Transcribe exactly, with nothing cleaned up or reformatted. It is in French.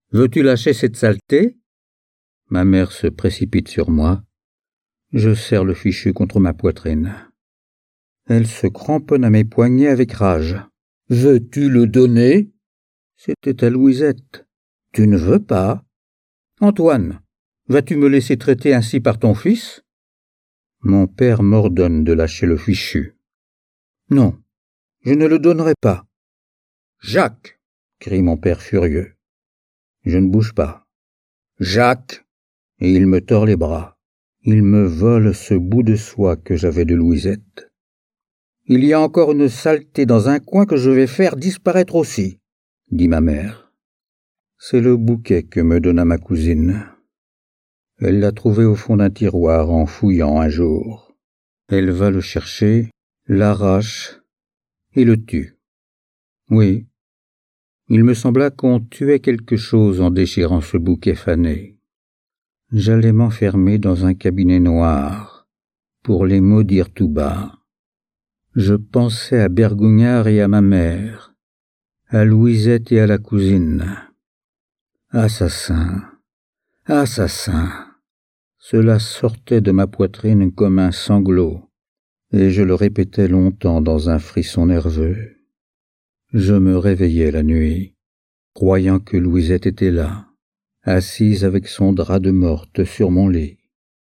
Veux-tu lâcher cette saleté ? Ma mère se précipite sur moi. Je serre le fichu contre ma poitrine. Elle se cramponne à mes poignets avec rage. « Veux-tu le donner ?» C'était à Louisette. « Tu ne veux pas ? Antoine, vas-tu me laisser traiter ainsi par ton fils ?» Mon père m'ordonne de lâcher le fichu. « Non, je ne le donnerai pas. »« Jacques !» crie mon père furieux. Je ne bouge pas. « Jacques !» Et il me tord les bras. Il me vole ce bout de soie que j'avais de Louisette. « Il y a encore une saleté dans un coin que je vais faire disparaître aussi, » dit ma mère. C'est le bouquet que me donna ma cousine. Elle l'a trouvé au fond d'un tiroir en fouillant un jour. Elle va le chercher, l'arrache et le tue. Oui, il me sembla qu'on tuait quelque chose en déchirant ce bouquet fané. J'allais m'enfermer dans un cabinet noir pour les maudire tout bas. Je pensais à Bergougnard et à ma mère, à Louisette et à la cousine. Assassin, assassin. Cela sortait de ma poitrine comme un sanglot, et je le répétais longtemps dans un frisson nerveux. Je me réveillais la nuit, croyant que Louisette était là, assise avec son drap de morte sur mon lit.